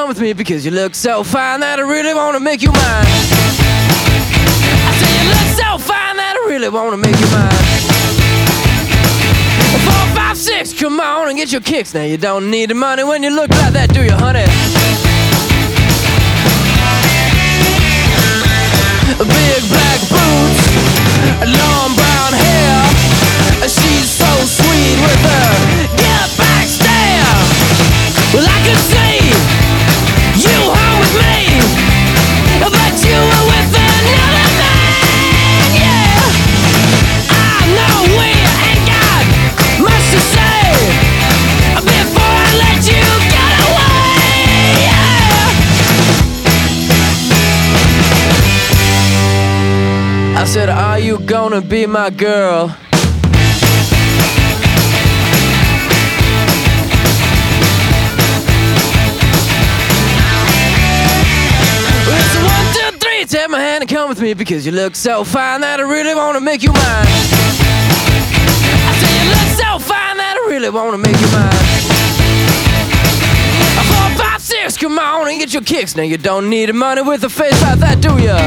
come with me because you look so fine that I really wanna make you mine. I say you look so fine that I really wanna make you mine. 4, 5, 6, come on and get your kicks. Now you don't need the money when you look like that, do you, honey? Big black boots, long brown hair. She's so sweet with her get back stare. Well, I could see you home with me, but you were with another man, yeah. I know we ain't got much to say before I let you get away, yeah. I said, are you gonna be my girl? Take my hand and come with me because you look so fine that I really wanna make you mine. I say you look so fine that I really wanna make you mine. 4, 5, 6, come on and get your kicks. Now you don't need the money with a face like that, do ya?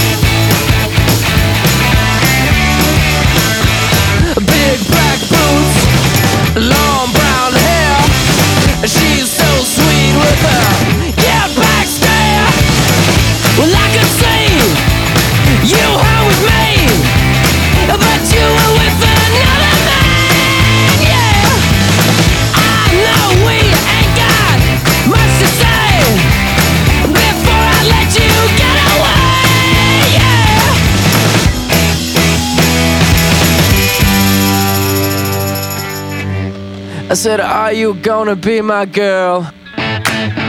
Big black boots, long brown hair. She's so sweet with her get back stare. Well, I could see you home with me, but you were with another man, yeah. I know we ain't got much to say before I let you get away, yeah. I said, are you gonna be my girl?